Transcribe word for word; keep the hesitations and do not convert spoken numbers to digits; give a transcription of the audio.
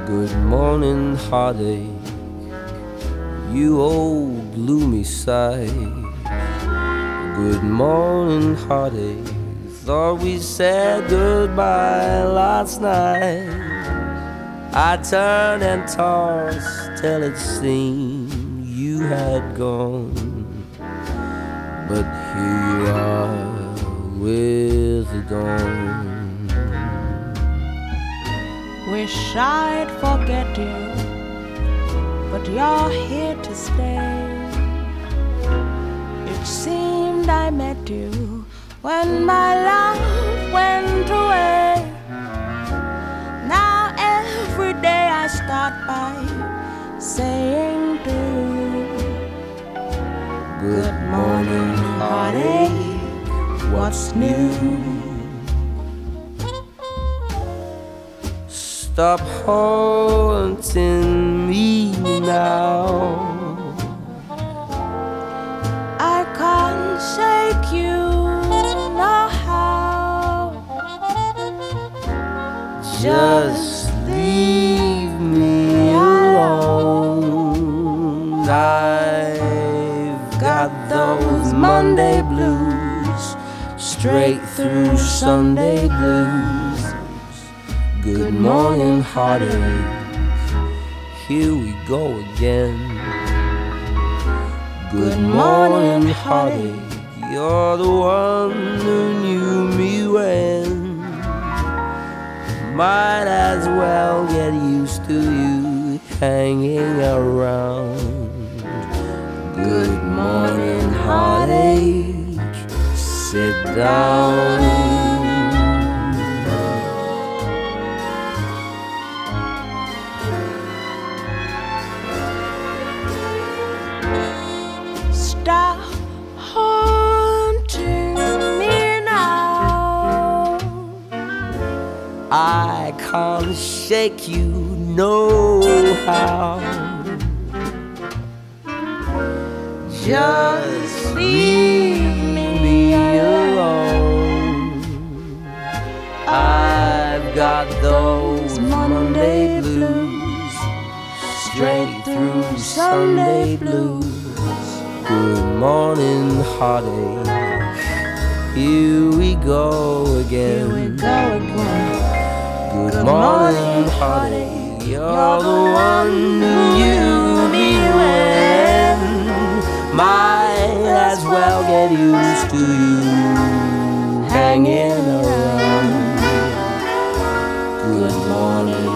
Good morning, heartache, you old gloomy sight. Good morning, heartache, thought we said goodbye last night. I turned and tossed till it seemed you had gone, but here you are with the dawn. Wish I'd forget you, but you're here to stay. It seemed I met you when my love went away. Now every day I start by saying to you, good morning, heartache, what's new? Stop haunting me now. I can't shake you, no how. Just leave me alone. I've got those Monday blues, straight through Sunday blues. Good morning, heartache, here we go again. Good morning, heartache, you're the one who knew me when. Might as well get used to you hanging around. Good morning, heartache, sit down. Stop haunting me now. I can't shake you, no how. Just leave me alone. I've got those Monday blues, straight through Sunday blues. Good morning, heartache, here we go again. Here we go again. Good, Good morning, heartache, you're the one who knew me when. Might as well get used to you hanging around. Good morning,